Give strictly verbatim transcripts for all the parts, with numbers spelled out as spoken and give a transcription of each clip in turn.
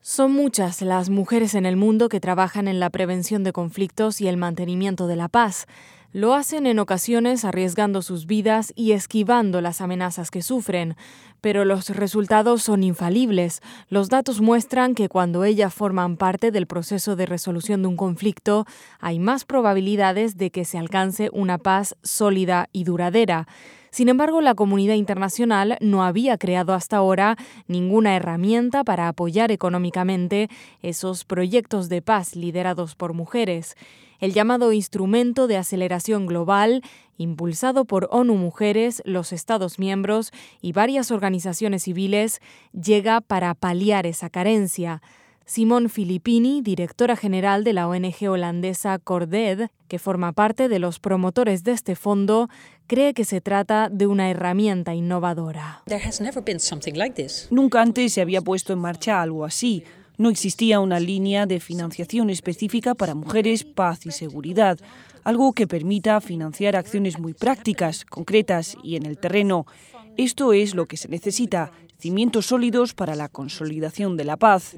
Son muchas las mujeres en el mundo que trabajan en la prevención de conflictos y el mantenimiento de la paz. Lo hacen en ocasiones arriesgando sus vidas y esquivando las amenazas que sufren. Pero los resultados son infalibles. Los datos muestran que cuando ellas forman parte del proceso de resolución de un conflicto, hay más probabilidades de que se alcance una paz sólida y duradera. Sin embargo, la comunidad internacional no había creado hasta ahora ninguna herramienta para apoyar económicamente esos proyectos de paz liderados por mujeres. El llamado Instrumento de Aceleración Global, impulsado por ONU Mujeres, los Estados miembros y varias organizaciones civiles, llega para paliar esa carencia. Simone Filippini, directora general de la O N G holandesa Corded, que forma parte de los promotores de este fondo, cree que se trata de una herramienta innovadora. Nunca antes se había puesto en marcha algo así. No existía una línea de financiación específica para mujeres, paz y seguridad, algo que permita financiar acciones muy prácticas, concretas y en el terreno. Esto es lo que se necesita, cimientos sólidos para la consolidación de la paz.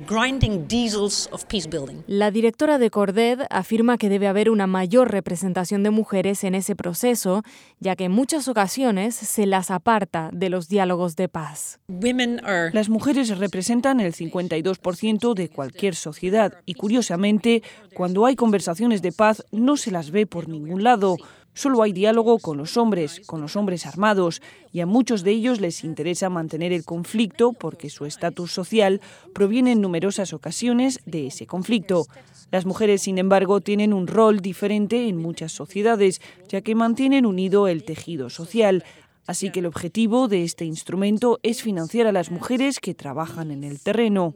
La directora de Corded afirma que debe haber una mayor representación de mujeres en ese proceso, ya que en muchas ocasiones se las aparta de los diálogos de paz. Las mujeres representan el cincuenta y dos por ciento de cualquier sociedad y, curiosamente, cuando hay conversaciones de paz no se las ve por ningún lado. Solo hay diálogo con los hombres, con los hombres armados, y a muchos de ellos les interesa mantener el conflicto porque su estatus social proviene en numerosas ocasiones de ese conflicto. Las mujeres, sin embargo, tienen un rol diferente en muchas sociedades, ya que mantienen unido el tejido social. Así que el objetivo de este instrumento es financiar a las mujeres que trabajan en el terreno.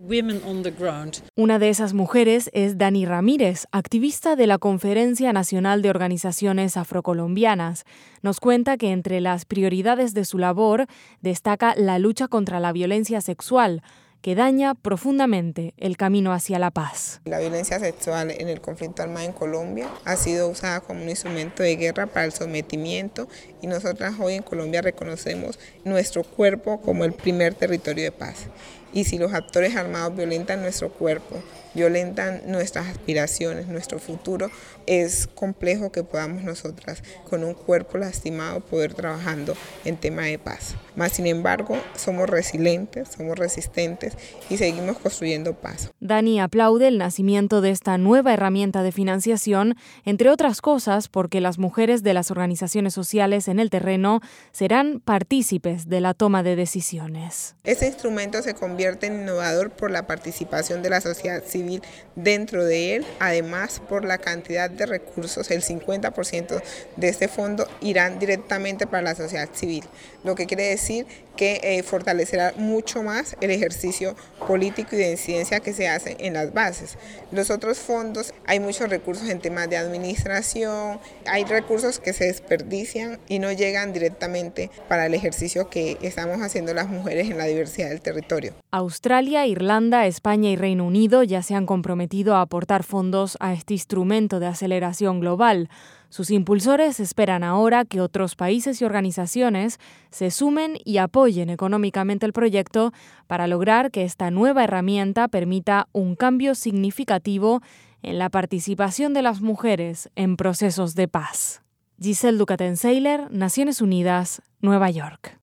Una de esas mujeres es Dani Ramírez, activista de la Conferencia Nacional de Organizaciones Afrocolombianas. Nos cuenta que entre las prioridades de su labor destaca la lucha contra la violencia sexual, que daña profundamente el camino hacia la paz. La violencia sexual en el conflicto armado en Colombia ha sido usada como un instrumento de guerra para el sometimiento y nosotras hoy en Colombia reconocemos nuestro cuerpo como el primer territorio de paz. Y si los actores armados violentan nuestro cuerpo, violentan nuestras aspiraciones, nuestro futuro, es complejo que podamos nosotras, con un cuerpo lastimado, poder trabajando en tema de paz. Más sin embargo, somos resilientes, somos resistentes y seguimos construyendo paz. Dani aplaude el nacimiento de esta nueva herramienta de financiación, entre otras cosas porque las mujeres de las organizaciones sociales en el terreno serán partícipes de la toma de decisiones. Este instrumento se convierte en innovador por la participación de la sociedad civil dentro de él, además por la cantidad de recursos, el cincuenta por ciento de este fondo irán directamente para la sociedad civil, lo que quiere decir que eh, fortalecerá mucho más el ejercicio político y de incidencia que se hace en las bases. Los otros fondos, hay muchos recursos en temas de administración, hay recursos que se desperdician y no llegan directamente para el ejercicio que estamos haciendo las mujeres en la diversidad del territorio. Australia, Irlanda, España y Reino Unido ya se han comprometido a aportar fondos a este instrumento de aceleración global. Sus impulsores esperan ahora que otros países y organizaciones se sumen y apoyen económicamente el proyecto para lograr que esta nueva herramienta permita un cambio significativo en la participación de las mujeres en procesos de paz. Giselle Ducaten-Seiler, Naciones Unidas, Nueva York.